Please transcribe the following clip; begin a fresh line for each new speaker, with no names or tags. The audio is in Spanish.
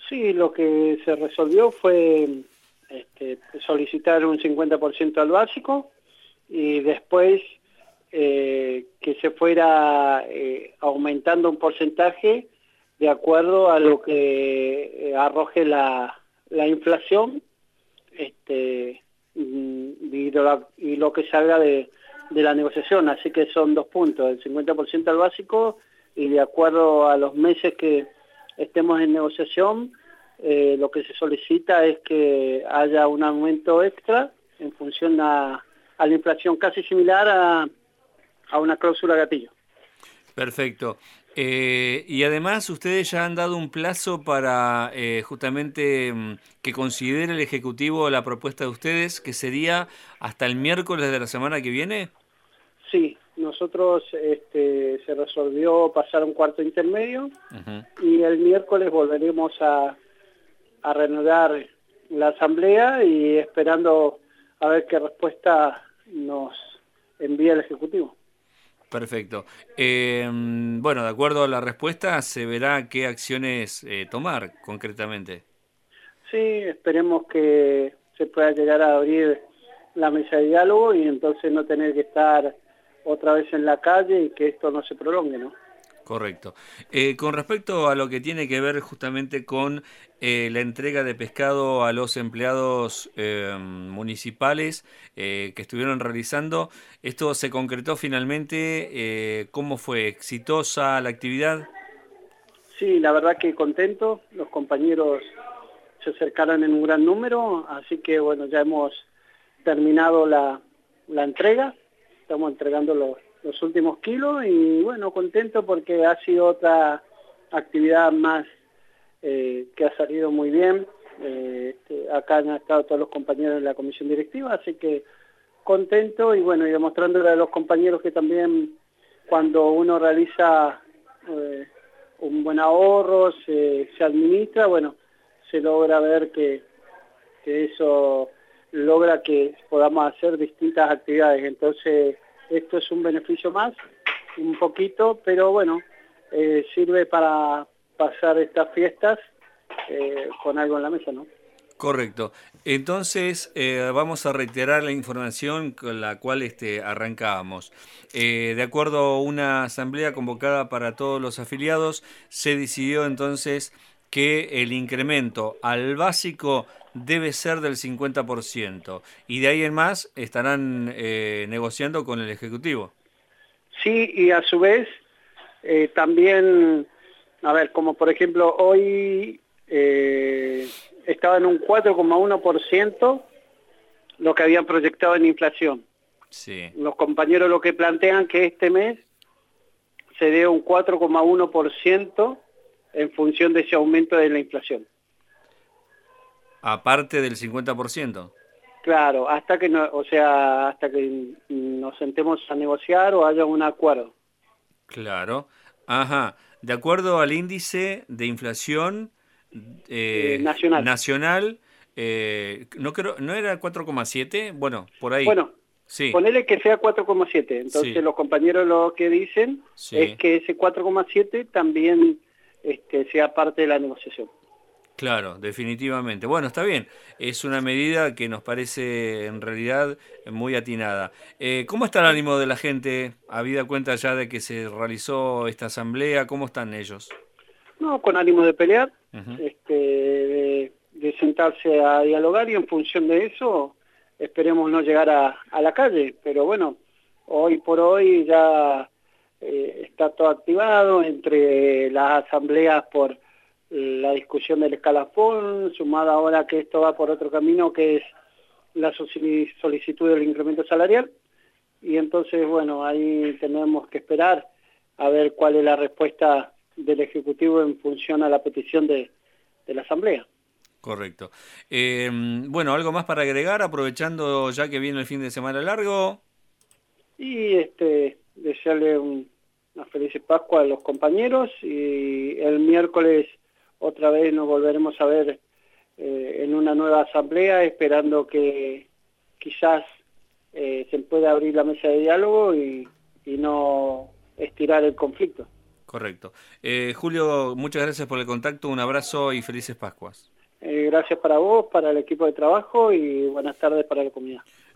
Sí, lo que se resolvió fue solicitar un 50% al básico y después que se fuera aumentando un porcentaje de acuerdo a lo que arroje la inflación y lo que salga de la negociación. Así que son 2 puntos, el 50% al básico y de acuerdo a los meses que estemos en negociación, lo que se solicita es que haya un aumento extra en función a la inflación, casi similar a una cláusula gatillo.
Perfecto. Y además ustedes ya han dado un plazo para justamente que considere el Ejecutivo la propuesta de ustedes, que sería hasta el miércoles de la semana que viene.
Sí, nosotros se resolvió pasar un cuarto intermedio
Ujú.
y el miércoles volveremos a reanudar la asamblea y esperando a ver qué respuesta nos envía el Ejecutivo.
Perfecto. Bueno, de acuerdo a la respuesta, se verá qué acciones tomar concretamente.
Sí, esperemos que se pueda llegar a abrir la mesa de diálogo y entonces no tener que estar otra vez en la calle y que esto no se prolongue, ¿no?
Correcto. Con respecto a lo que tiene que ver justamente con la entrega de pescado a los empleados municipales que estuvieron realizando, ¿esto se concretó finalmente? ¿Cómo fue? ¿Exitosa la actividad?
Sí, la verdad que contento, los compañeros se acercaron en un gran número, así que bueno, ya hemos terminado la entrega, estamos entregando los últimos kilos y bueno, contento porque ha sido otra actividad más que ha salido muy bien. Acá han estado todos los compañeros de la comisión directiva, así que contento y bueno, y demostrándole a los compañeros que también cuando uno realiza un buen ahorro, se administra, bueno, se logra ver que eso logra que podamos hacer distintas actividades. Entonces, esto es un beneficio más, un poquito, pero bueno, sirve para pasar estas fiestas con algo en la mesa, ¿no?
Correcto. Entonces, vamos a reiterar la información con la cual arrancábamos. De acuerdo a una asamblea convocada para todos los afiliados, se decidió entonces que el incremento al básico debe ser del 50% y de ahí en más estarán negociando con el Ejecutivo.
Sí, y a su vez, también, a ver, como por ejemplo hoy estaba en un 4,1% lo que habían proyectado en inflación.
Sí.
Los compañeros lo que plantean que este mes se dé un 4,1% en función de ese aumento de la inflación.
Aparte del 50%.
Claro, hasta que no, o sea, hasta que nos sentemos a negociar o haya un acuerdo.
Claro. Ajá. De acuerdo al índice de inflación
Nacional.
nacional, no creo, ¿no era 4,7? Bueno, por ahí.
Bueno,
Sí,
ponele que sea 4,7. Entonces
sí,
los compañeros lo que dicen es
sí.
que ese 4,7 también sea parte de la negociación.
Claro, definitivamente. Bueno, está bien. Es una medida que nos parece en realidad muy atinada. ¿Cómo está el ánimo de la gente, habida cuenta ya de que se realizó esta asamblea? ¿Cómo están ellos?
No, con ánimo de pelear,
Ujú.
de sentarse a dialogar y en función de eso esperemos no llegar a la calle. Pero bueno, hoy por hoy ya está todo activado entre las asambleas por la discusión del escalafón, sumada ahora que esto va por otro camino que es la solicitud del incremento salarial. Y entonces, bueno, ahí tenemos que esperar a ver cuál es la respuesta del Ejecutivo en función a la petición de la Asamblea.
Correcto. Bueno, ¿algo más para agregar, aprovechando ya que viene el fin de semana largo?
Y desearle una feliz Pascua a los compañeros y el miércoles otra vez nos volveremos a ver en una nueva asamblea, esperando que quizás se pueda abrir la mesa de diálogo y no estirar el conflicto.
Correcto. Julio, muchas gracias por el contacto, un abrazo y felices Pascuas.
Gracias para vos, para el equipo de trabajo y buenas tardes para la comunidad.